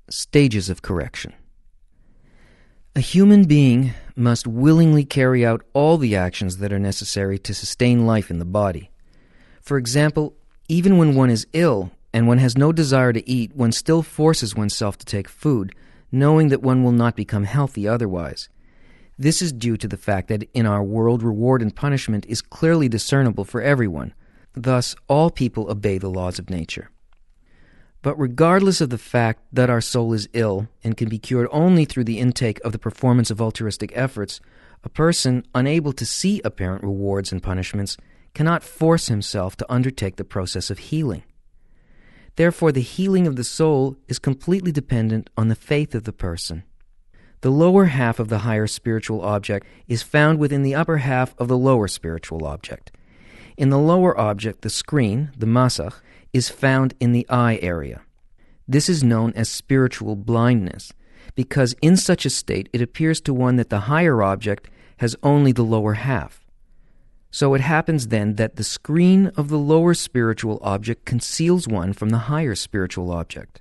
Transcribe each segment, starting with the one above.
Stages of correction. A human being must willingly carry out all the actions that are necessary to sustain life in the body. For example, even when one is ill and one has no desire to eat, one still forces oneself to take food, knowing that one will not become healthy otherwise. This is due to the fact that in our world, reward and punishment is clearly discernible for everyone. Thus, all people obey the laws of nature. But regardless of the fact that our soul is ill and can be cured only through the intake of the performance of altruistic efforts, a person unable to see apparent rewards and punishments cannot force himself to undertake the process of healing. Therefore, the healing of the soul is completely dependent on the faith of the person. The lower half of the higher spiritual object is found within the upper half of the lower spiritual object. In the lower object, the screen, the masach, is found in the eye area. This is known as spiritual blindness, because in such a state it appears to one that the higher object has only the lower half. So it happens then that the screen of the lower spiritual object conceals one from the higher spiritual object.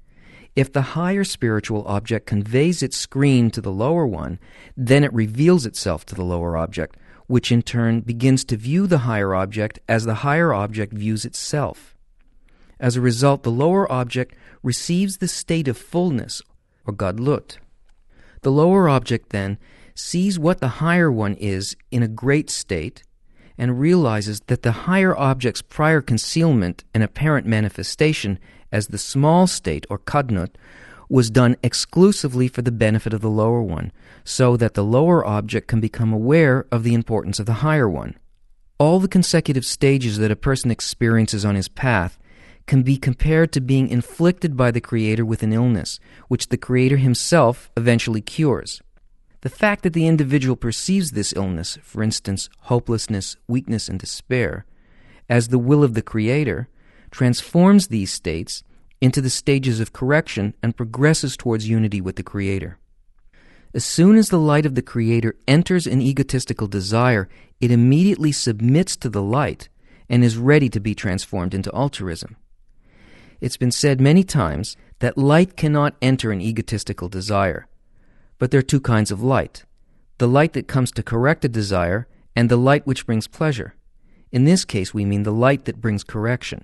If the higher spiritual object conveys its screen to the lower one, then it reveals itself to the lower object, which in turn begins to view the higher object as the higher object views itself. As a result, the lower object receives the state of fullness, or gadlut. The lower object then sees what the higher one is in a great state and realizes that the higher object's prior concealment and apparent manifestation as the small state, or kadnut, was done exclusively for the benefit of the lower one, so that the lower object can become aware of the importance of the higher one. All the consecutive stages that a person experiences on his path can be compared to being inflicted by the Creator with an illness, which the Creator himself eventually cures. The fact that the individual perceives this illness, for instance, hopelessness, weakness, and despair, as the will of the Creator, transforms these states into the stages of correction and progresses towards unity with the Creator. As soon as the light of the Creator enters an egotistical desire, it immediately submits to the light and is ready to be transformed into altruism. It's been said many times that light cannot enter an egotistical desire. But there are two kinds of light: the light that comes to correct a desire and the light which brings pleasure. In this case, we mean the light that brings correction.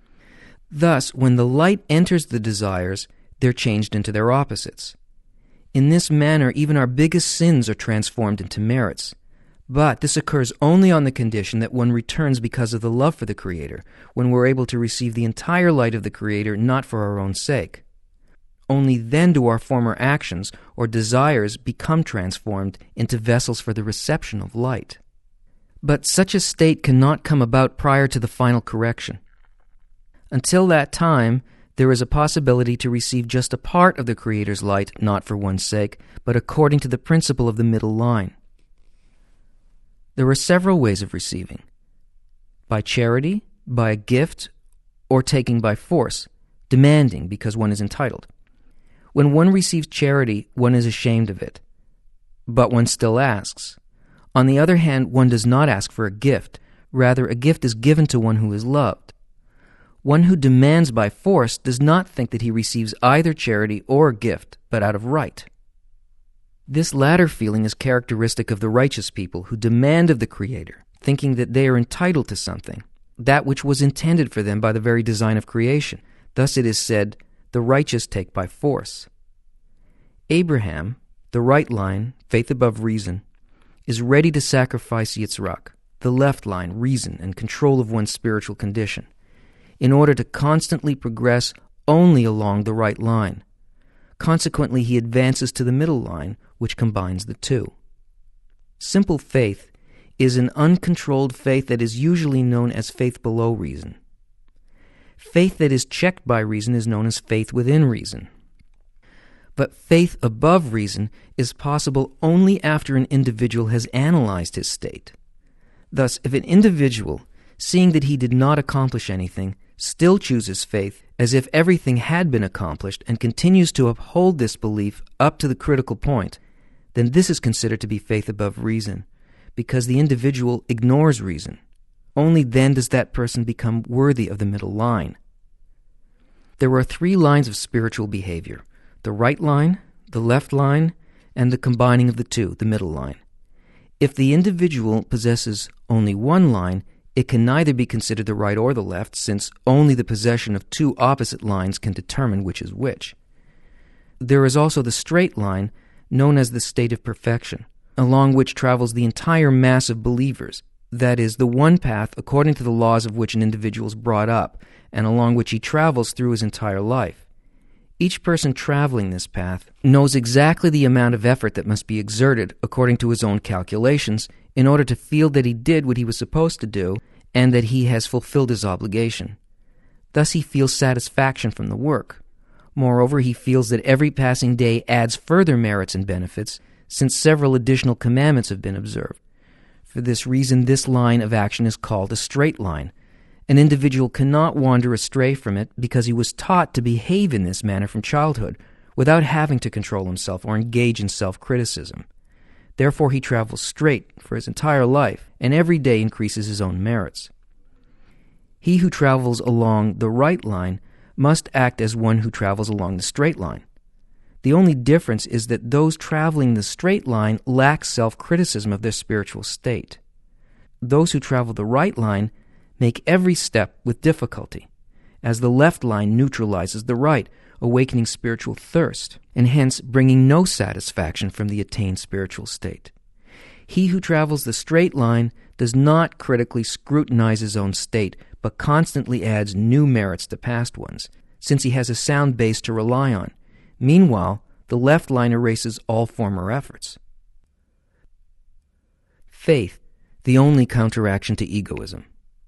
Thus, when the light enters the desires, they're changed into their opposites. In this manner, even our biggest sins are transformed into merits. But this occurs only on the condition that one returns because of the love for the Creator, when we're able to receive the entire light of the Creator, not for our own sake. Only then do our former actions or desires become transformed into vessels for the reception of light. But such a state cannot come about prior to the final correction. Until that time, there is a possibility to receive just a part of the Creator's light, not for one's sake, but according to the principle of the middle line. There are several ways of receiving: by charity, by a gift, or taking by force, demanding because one is entitled. When one receives charity, one is ashamed of it, but one still asks. On the other hand, one does not ask for a gift. Rather, a gift is given to one who is loved. One who demands by force does not think that he receives either charity or a gift, but out of right. This latter feeling is characteristic of the righteous people who demand of the Creator, thinking that they are entitled to something, that which was intended for them by the very design of creation. Thus it is said, the righteous take by force. Abraham, the right line, faith above reason, is ready to sacrifice Yitzhak, the left line, reason and control of one's spiritual condition, in order to constantly progress only along the right line. Consequently, he advances to the middle line, which combines the two. Simple faith is an uncontrolled faith that is usually known as faith below reason. Faith that is checked by reason is known as faith within reason. But faith above reason is possible only after an individual has analyzed his state. Thus, if an individual, seeing that he did not accomplish anything, still chooses faith as if everything had been accomplished and continues to uphold this belief up to the critical point, then this is considered to be faith above reason, because the individual ignores reason. Only then does that person become worthy of the middle line. There are 3 lines of spiritual behavior: the right line, the left line, and the combining of the two, the middle line. If the individual possesses only one line, it can neither be considered the right or the left, since only the possession of two opposite lines can determine which is which. There is also the straight line, known as the state of perfection, along which travels the entire mass of believers, that is, the one path according to the laws of which an individual is brought up, and along which he travels through his entire life. Each person traveling this path knows exactly the amount of effort that must be exerted according to his own calculations in order to feel that he did what he was supposed to do and that he has fulfilled his obligation. Thus he feels satisfaction from the work. Moreover, he feels that every passing day adds further merits and benefits, since several additional commandments have been observed. For this reason, this line of action is called a straight line. An individual cannot wander astray from it because he was taught to behave in this manner from childhood, without having to control himself or engage in self-criticism. Therefore he travels straight for his entire life, and every day increases his own merits. He who travels along the right line must act as one who travels along the straight line. The only difference is that those traveling the straight line lack self-criticism of their spiritual state. Those who travel the right line make every step with difficulty, as the left line neutralizes the right, awakening spiritual thirst, and hence bringing no satisfaction from the attained spiritual state. He who travels the straight line does not critically scrutinize his own state, but constantly adds new merits to past ones, since he has a sound base to rely on. Meanwhile, the left line erases all former efforts. Faith, the only counteraction to egoism.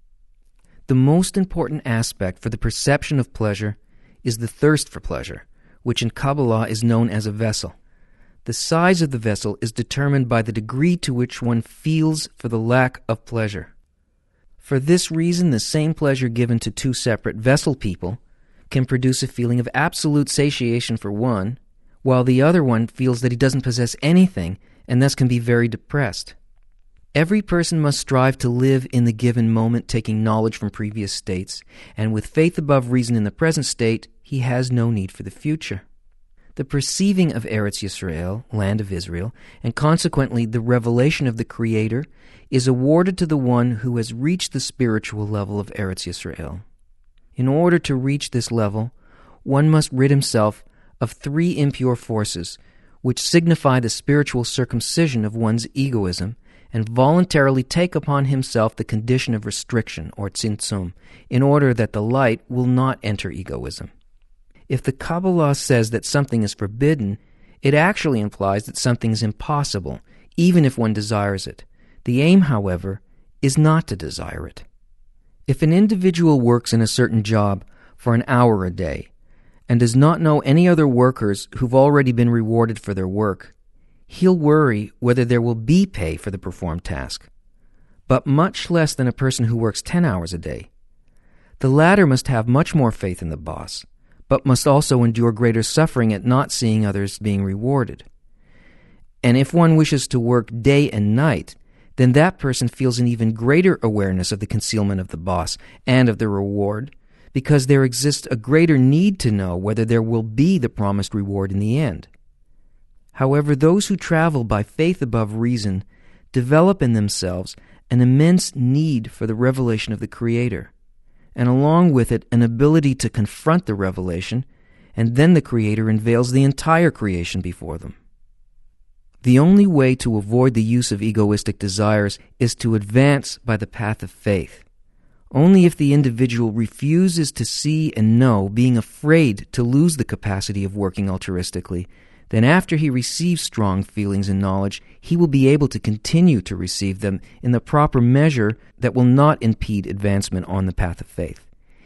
The most important aspect for the perception of pleasure is the thirst for pleasure, which in Kabbalah is known as a vessel. The size of the vessel is determined by the degree to which one feels for the lack of pleasure. For this reason, the same pleasure given to two separate vessel people can produce a feeling of absolute satiation for one, while the other one feels that he doesn't possess anything and thus can be very depressed. Every person must strive to live in the given moment, taking knowledge from previous states, and with faith above reason in the present state, he has no need for the future. The perceiving of Eretz Yisrael, land of Israel, and consequently the revelation of the Creator, is awarded to the one who has reached the spiritual level of Eretz Yisrael. In order to reach this level, one must rid himself of three impure forces, which signify the spiritual circumcision of one's egoism, and voluntarily take upon himself the condition of restriction, or tzimtzum, in order that the light will not enter egoism. If the Kabbalah says that something is forbidden, it actually implies that something is impossible, even if one desires it. The aim, however, is not to desire it. If an individual works in a certain job for an hour a day, and does not know any other workers who've already been rewarded for their work, he'll worry whether there will be pay for the performed task, but much less than a person who works 10 hours a day. The latter must have much more faith in the boss, but must also endure greater suffering at not seeing others being rewarded. And if one wishes to work day and night, then that person feels an even greater awareness of the concealment of the boss and of the reward, because there exists a greater need to know whether there will be the promised reward in the end. However, those who travel by faith above reason develop in themselves an immense need for the revelation of the Creator, and along with it an ability to confront the revelation, and then the Creator unveils the entire creation before them. The only way to avoid the use of egoistic desires is to advance by the path of faith. Only if the individual refuses to see and know, being afraid to lose the capacity of working altruistically, then after he receives strong feelings and knowledge, he will be able to continue to receive them in the proper measure that will not impede advancement on the path of faith.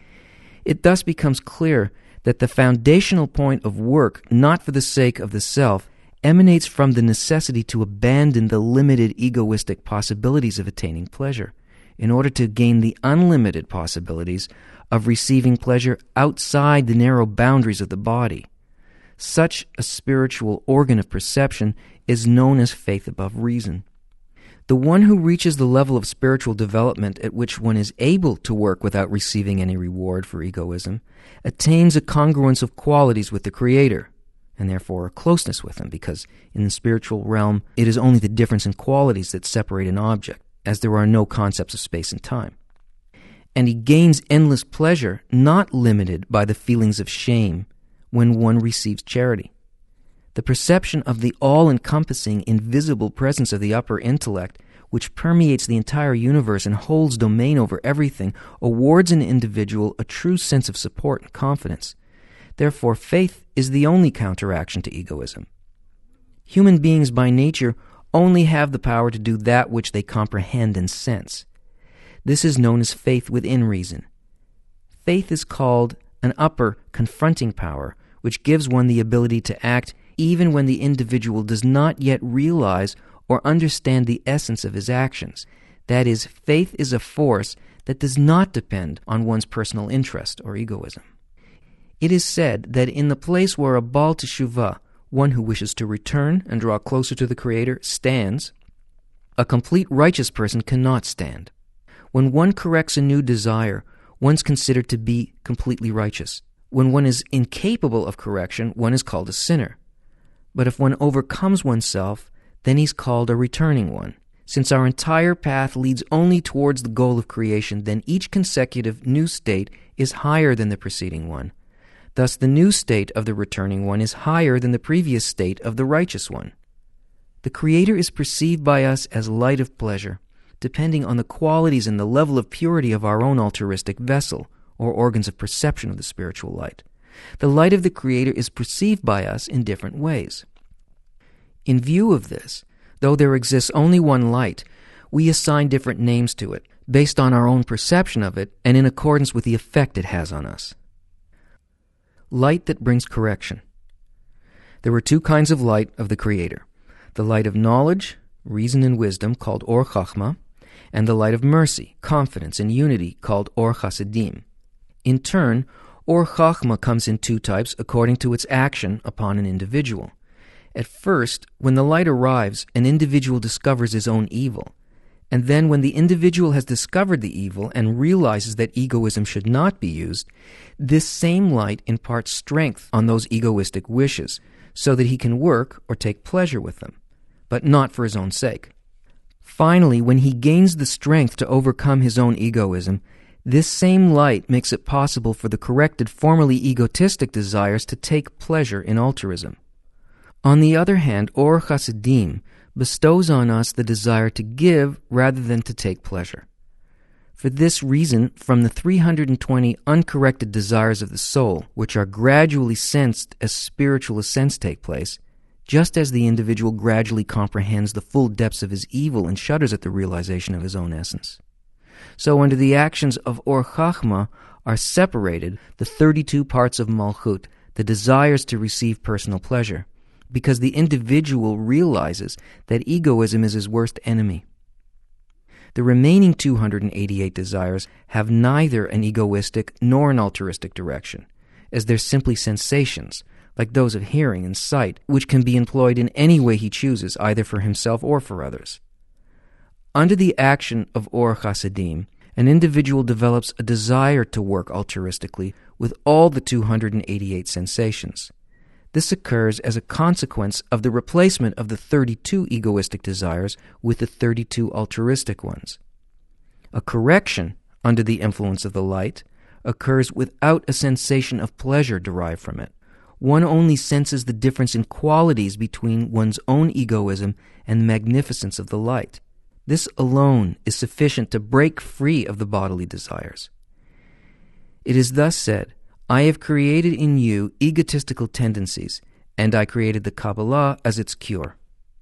It thus becomes clear that the foundational point of work, not for the sake of the self, emanates from the necessity to abandon the limited egoistic possibilities of attaining pleasure, in order to gain the unlimited possibilities of receiving pleasure outside the narrow boundaries of the body. Such a spiritual organ of perception is known as faith above reason. The one who reaches the level of spiritual development at which one is able to work without receiving any reward for egoism attains a congruence of qualities with the Creator, and therefore a closeness with him, because in the spiritual realm it is only the difference in qualities that separate an object, as there are no concepts of space and time. And he gains endless pleasure not limited by the feelings of shame when one receives charity. The perception of the all-encompassing, invisible presence of the upper intellect, which permeates the entire universe and holds domain over everything, awards an individual a true sense of support and confidence. Therefore, faith is the only counteraction to egoism. Human beings by nature only have the power to do that which they comprehend and sense. This is known as faith within reason. Faith is called an upper, confronting power, which gives one the ability to act even when the individual does not yet realize or understand the essence of his actions. That is, faith is a force that does not depend on one's personal interest or egoism. It is said that in the place where a Baal Teshuvah, one who wishes to return and draw closer to the Creator, stands, a complete righteous person cannot stand. When one corrects a new desire, one's considered to be completely righteous. When one is incapable of correction, one is called a sinner. But if one overcomes oneself, then he's called a returning one. Since our entire path leads only towards the goal of creation, then each consecutive new state is higher than the preceding one. Thus, the new state of the returning one is higher than the previous state of the righteous one. The Creator is perceived by us as light of pleasure, depending on the qualities and the level of purity of our own altruistic vessel, or organs of perception of the spiritual light. The light of the Creator is perceived by us in different ways. In view of this, though there exists only one light, we assign different names to it, based on our own perception of it and in accordance with the effect it has on us. Light that brings correction. There are two kinds of light of the Creator: the light of knowledge, reason and wisdom, called Or Chachma, and the light of mercy, confidence, and unity, called Or Chasidim. In turn, Or Chachma comes in two types according to its action upon an individual. At first, when the light arrives, an individual discovers his own evil. And then when the individual has discovered the evil and realizes that egoism should not be used, this same light imparts strength on those egoistic wishes, so that he can work or take pleasure with them, but not for his own sake. Finally, when he gains the strength to overcome his own egoism, this same light makes it possible for the corrected formerly egotistic desires to take pleasure in altruism. On the other hand, Or Chasidim bestows on us the desire to give rather than to take pleasure. For this reason, from the 320 uncorrected desires of the soul, which are gradually sensed as spiritual ascents take place, just as the individual gradually comprehends the full depths of his evil and shudders at the realization of his own essence. So under the actions of Or Chachma are separated the 32 parts of Malchut, the desires to receive personal pleasure, because the individual realizes that egoism is his worst enemy. The remaining 288 desires have neither an egoistic nor an altruistic direction, as they're simply sensations, like those of hearing and sight, which can be employed in any way he chooses, either for himself or for others. Under the action of Or Chasidim, an individual develops a desire to work altruistically with all the 288 sensations. This occurs as a consequence of the replacement of the 32 egoistic desires with the 32 altruistic ones. A correction under the influence of the light occurs without a sensation of pleasure derived from it. One only senses the difference in qualities between one's own egoism and the magnificence of the light. This alone is sufficient to break free of the bodily desires. It is thus said, I have created in you egotistical tendencies, and I created the Kabbalah as its cure.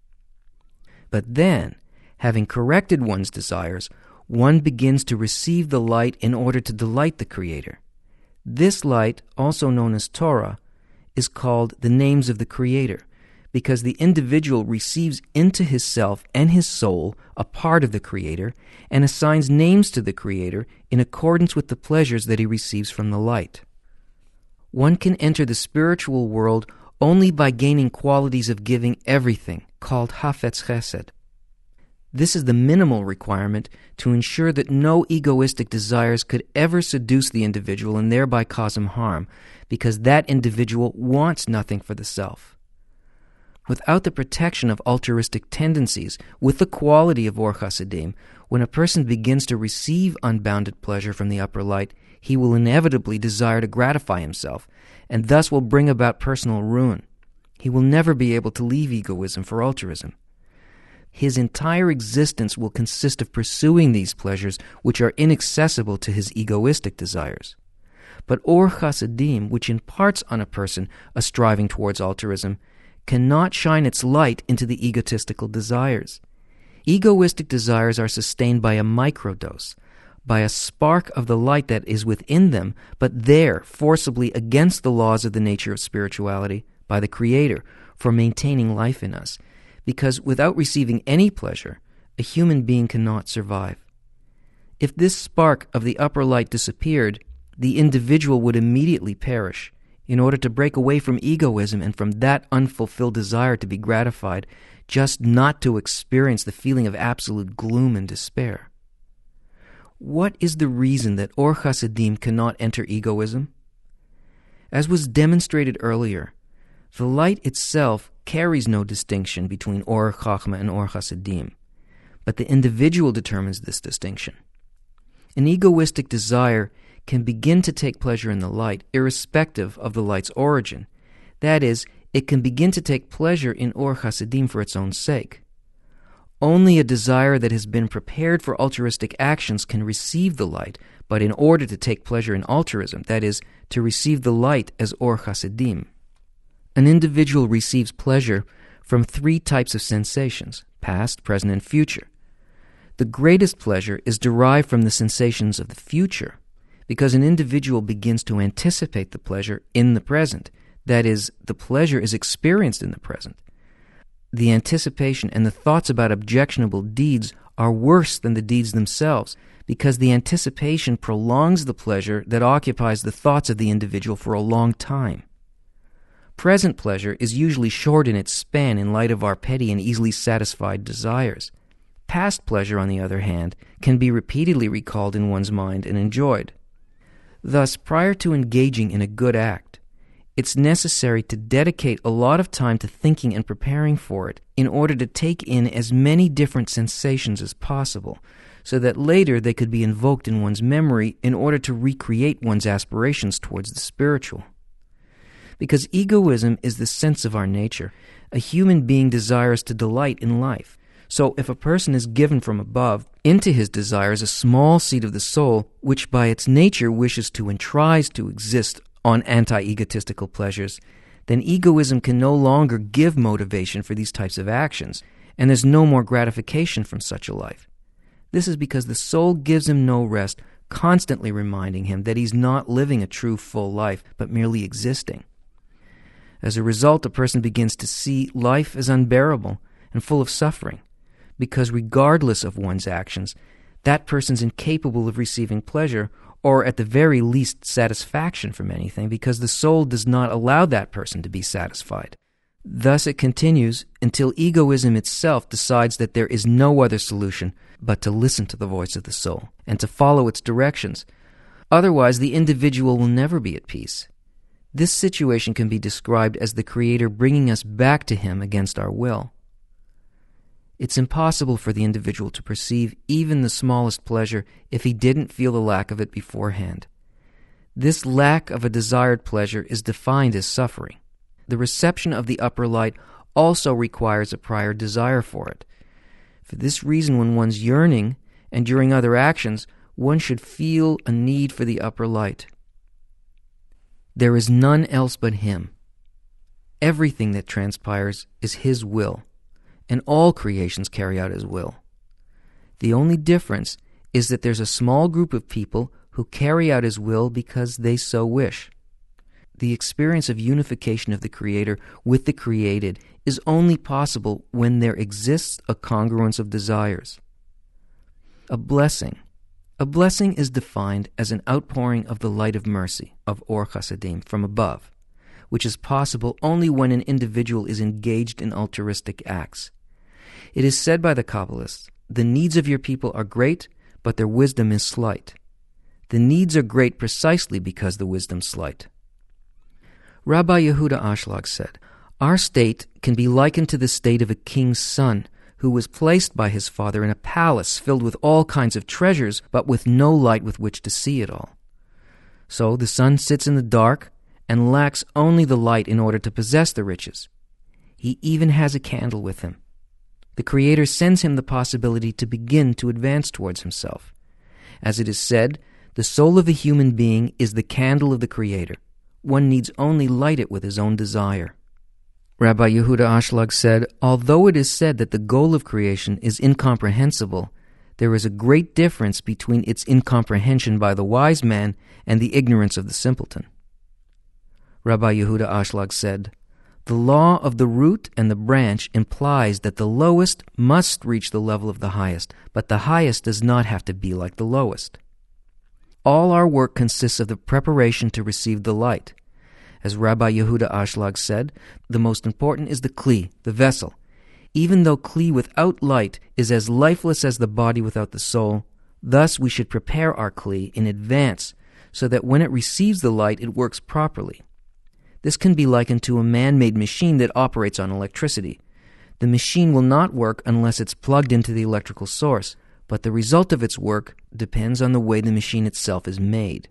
But then, having corrected one's desires, one begins to receive the light in order to delight the Creator. This light, also known as Torah, is called the names of the Creator, because the individual receives into his self and his soul a part of the Creator and assigns names to the Creator in accordance with the pleasures that he receives from the light. One can enter the spiritual world only by gaining qualities of giving everything, called Hafetz Chesed. This is the minimal requirement to ensure that no egoistic desires could ever seduce the individual and thereby cause him harm, because that individual wants nothing for the self. Without the protection of altruistic tendencies, with the quality of Or Chasidim, when a person begins to receive unbounded pleasure from the upper light, he will inevitably desire to gratify himself, and thus will bring about personal ruin. He will never be able to leave egoism for altruism. His entire existence will consist of pursuing these pleasures which are inaccessible to his egoistic desires. But Or Chasidim, which imparts on a person a striving towards altruism, cannot shine its light into the egotistical desires. Egoistic desires are sustained by a microdose, by a spark of the light that is within them, but there, forcibly against the laws of the nature of spirituality, by the Creator, for maintaining life in us, because without receiving any pleasure, a human being cannot survive. If this spark of the upper light disappeared, the individual would immediately perish. In order to break away from egoism and from that unfulfilled desire to be gratified, just not to experience the feeling of absolute gloom and despair. What is the reason that Or Chasidim cannot enter egoism? As was demonstrated earlier, the light itself carries no distinction between Or Chachma and Or Chasidim, but the individual determines this distinction. An egoistic desire can begin to take pleasure in the light, irrespective of the light's origin. That is, it can begin to take pleasure in Or Chasidim for its own sake. Only a desire that has been prepared for altruistic actions can receive the light, but in order to take pleasure in altruism, that is, to receive the light as Or Chasidim. An individual receives pleasure from 3 types of sensations, past, present, and future. The greatest pleasure is derived from the sensations of the future, because an individual begins to anticipate the pleasure in the present. That is, the pleasure is experienced in the present. The anticipation and the thoughts about objectionable deeds are worse than the deeds themselves, because the anticipation prolongs the pleasure that occupies the thoughts of the individual for a long time. Present pleasure is usually short in its span in light of our petty and easily satisfied desires. Past pleasure, on the other hand, can be repeatedly recalled in one's mind and enjoyed. Thus, prior to engaging in a good act, it's necessary to dedicate a lot of time to thinking and preparing for it in order to take in as many different sensations as possible, so that later they could be invoked in one's memory in order to recreate one's aspirations towards the spiritual. Because egoism is the sense of our nature, a human being desires to delight in life. So if a person is given from above into his desires a small seed of the soul, which by its nature wishes to and tries to exist on anti-egotistical pleasures, then egoism can no longer give motivation for these types of actions, and there's no more gratification from such a life. This is because the soul gives him no rest, constantly reminding him that he's not living a true full life, but merely existing. As a result, a person begins to see life as unbearable and full of suffering, because regardless of one's actions, that person's incapable of receiving pleasure, or at the very least satisfaction from anything, because the soul does not allow that person to be satisfied. Thus it continues until egoism itself decides that there is no other solution but to listen to the voice of the soul and to follow its directions. Otherwise, the individual will never be at peace. This situation can be described as the Creator bringing us back to Him against our will. It's impossible for the individual to perceive even the smallest pleasure if he didn't feel the lack of it beforehand. This lack of a desired pleasure is defined as suffering. The reception of the upper light also requires a prior desire for it. For this reason, when one's yearning and during other actions, one should feel a need for the upper light. There is none else but Him. Everything that transpires is His will, and all creations carry out His will. The only difference is that there's a small group of people who carry out His will because they so wish. The experience of unification of the Creator with the created is only possible when there exists a congruence of desires. A blessing is defined as an outpouring of the light of mercy, of Or Chasidim, from above, which is possible only when an individual is engaged in altruistic acts. It is said by the Kabbalists the needs of your people are great, but their wisdom is slight. The needs are great precisely because the wisdom's slight. Rabbi Yehuda Ashlag said, our state can be likened to the state of a king's son who was placed by his father in a palace filled with all kinds of treasures, but with no light with which to see it all. So the son sits in the dark and lacks only the light in order to possess the riches. He even has a candle with him. The Creator sends him the possibility to begin to advance towards himself. As it is said, the soul of a human being is the candle of the Creator. One needs only light it with his own desire. Rabbi Yehuda Ashlag said, although it is said that the goal of creation is incomprehensible, there is a great difference between its incomprehension by the wise man and the ignorance of the simpleton. Rabbi Yehuda Ashlag said, the law of the root and the branch implies that the lowest must reach the level of the highest, but the highest does not have to be like the lowest. All our work consists of the preparation to receive the light. As Rabbi Yehuda Ashlag said, the most important is the kli, the vessel. Even though kli without light is as lifeless as the body without the soul, thus we should prepare our kli in advance so that when it receives the light it works properly. This can be likened to a man-made machine that operates on electricity. The machine will not work unless it's plugged into the electrical source, but the result of its work depends on the way the machine itself is made.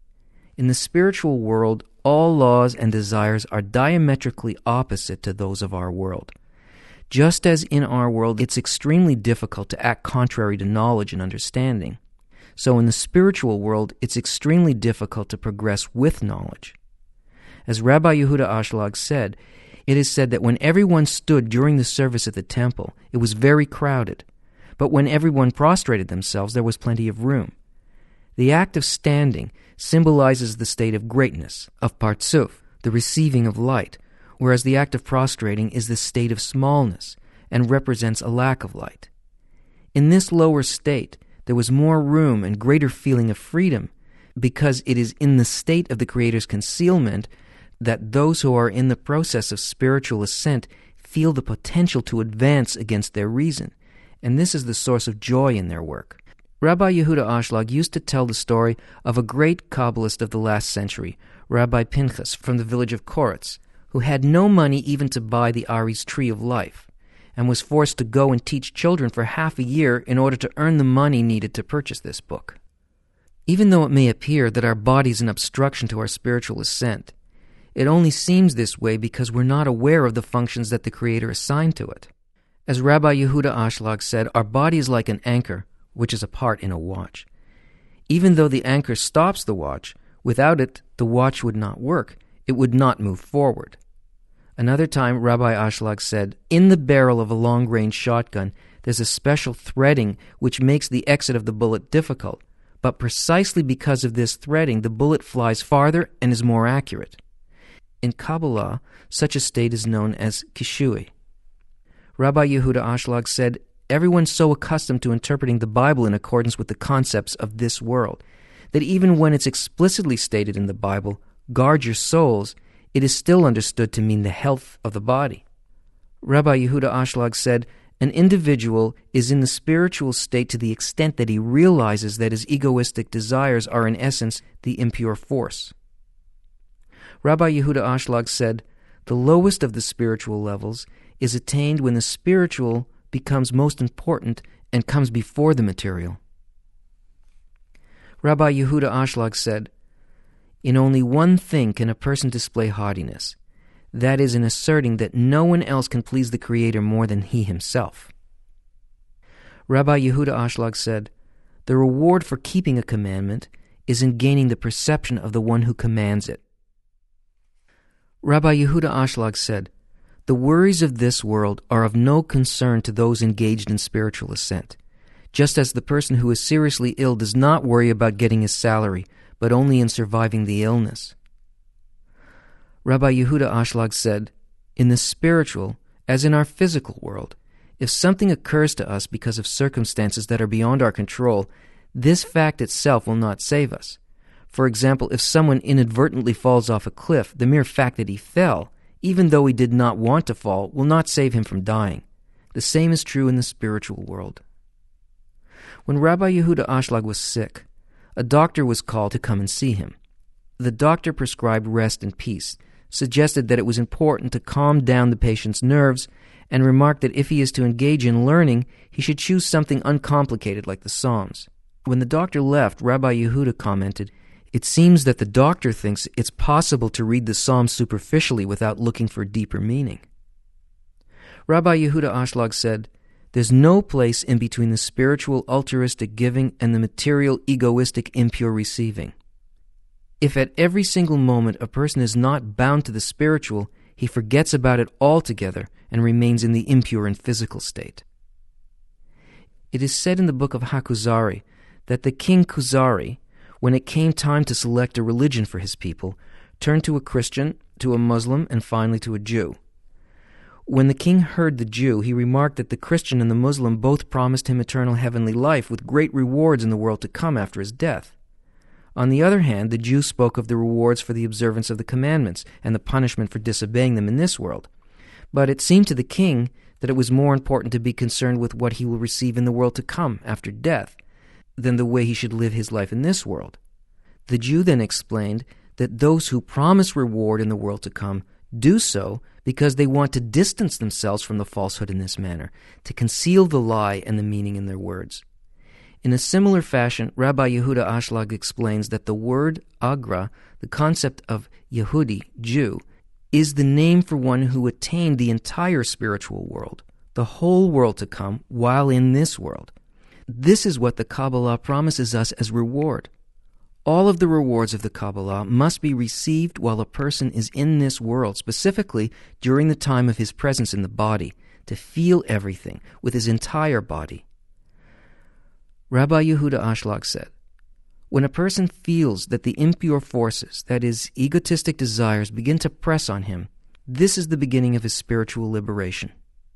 In the spiritual world, all laws and desires are diametrically opposite to those of our world. Just as in our world it's extremely difficult to act contrary to knowledge and understanding, so in the spiritual world it's extremely difficult to progress with knowledge. As Rabbi Yehuda Ashlag said, it is said that when everyone stood during the service at the temple, it was very crowded, but when everyone prostrated themselves, there was plenty of room. The act of standing symbolizes the state of greatness, of partsuf, the receiving of light, whereas the act of prostrating is the state of smallness and represents a lack of light. In this lower state, there was more room and greater feeling of freedom, because it is in the state of the Creator's concealment that those who are in the process of spiritual ascent feel the potential to advance against their reason, and this is the source of joy in their work. Rabbi Yehuda Ashlag used to tell the story of a great Kabbalist of the last century, Rabbi Pinchas from the village of Koretz, who had no money even to buy the Ari's Tree of Life, and was forced to go and teach children for half a year in order to earn the money needed to purchase this book. Even though it may appear that our body is an obstruction to our spiritual ascent, it only seems this way because we're not aware of the functions that the Creator assigned to it. As Rabbi Yehuda Ashlag said, our body is like an anchor, which is a part in a watch. Even though the anchor stops the watch, without it, the watch would not work. It would not move forward. Another time, Rabbi Ashlag said, in the barrel of a long-range shotgun, there's a special threading which makes the exit of the bullet difficult, but precisely because of this threading, the bullet flies farther and is more accurate. In Kabbalah, such a state is known as kishui. Rabbi Yehuda Ashlag said, everyone's so accustomed to interpreting the Bible in accordance with the concepts of this world, that even when it's explicitly stated in the Bible, guard your souls, it is still understood to mean the health of the body. Rabbi Yehuda Ashlag said, an individual is in the spiritual state to the extent that he realizes that his egoistic desires are in essence the impure force. Rabbi Yehuda Ashlag said, the lowest of the spiritual levels is attained when the spiritual becomes most important and comes before the material. Rabbi Yehuda Ashlag said, in only one thing can a person display haughtiness, that is in asserting that no one else can please the Creator more than he himself. Rabbi Yehuda Ashlag said, the reward for keeping a commandment is in gaining the perception of the one who commands it. Rabbi Yehuda Ashlag said, the worries of this world are of no concern to those engaged in spiritual ascent, just as the person who is seriously ill does not worry about getting his salary, but only in surviving the illness. Rabbi Yehuda Ashlag said, in the spiritual, as in our physical world, if something occurs to us because of circumstances that are beyond our control, this fact itself will not save us. For example, if someone inadvertently falls off a cliff, the mere fact that he fell, even though he did not want to fall, will not save him from dying. The same is true in the spiritual world. When Rabbi Yehuda Ashlag was sick, a doctor was called to come and see him. The doctor prescribed rest and peace, suggested that it was important to calm down the patient's nerves, and remarked that if he is to engage in learning, he should choose something uncomplicated like the Psalms. When the doctor left, Rabbi Yehuda commented, "It seems that the doctor thinks it's possible to read the Psalms superficially without looking for deeper meaning." Rabbi Yehuda Ashlag said, "There's no place in between the spiritual altruistic giving and the material egoistic impure receiving. If at every single moment a person is not bound to the spiritual, he forgets about it altogether and remains in the impure and physical state." It is said in the book of HaKuzari that the king Kuzari, when it came time to select a religion for his people, turned to a Christian, to a Muslim, and finally to a Jew. When the king heard the Jew, he remarked that the Christian and the Muslim both promised him eternal heavenly life with great rewards in the world to come after his death. On the other hand, the Jew spoke of the rewards for the observance of the commandments and the punishment for disobeying them in this world. But it seemed to the king that it was more important to be concerned with what he will receive in the world to come after death than the way he should live his life in this world. The Jew then explained that those who promise reward in the world to come do so because they want to distance themselves from the falsehood in this manner, to conceal the lie and the meaning in their words. In a similar fashion, Rabbi Yehuda Ashlag explains that the word agra, the concept of Yehudi, Jew, is the name for one who attained the entire spiritual world, the whole world to come, while in this world. This is what the Kabbalah promises us as reward. All of the rewards of the Kabbalah must be received while a person is in this world, specifically during the time of his presence in the body, to feel everything with his entire body. Rabbi Yehuda Ashlag said, "When a person feels that the impure forces, that is, egotistic desires, begin to press on him, this is the beginning of his spiritual liberation."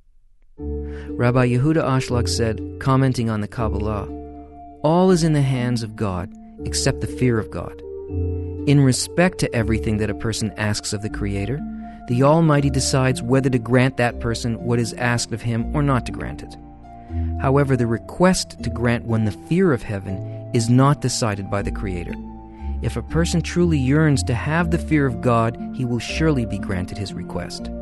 Rabbi Yehuda Ashlag said, commenting on the Kabbalah, "All is in the hands of God, except the fear of God. In respect to everything that a person asks of the Creator, the Almighty decides whether to grant that person what is asked of him or not to grant it. However, the request to grant one the fear of heaven is not decided by the Creator. If a person truly yearns to have the fear of God, he will surely be granted his request."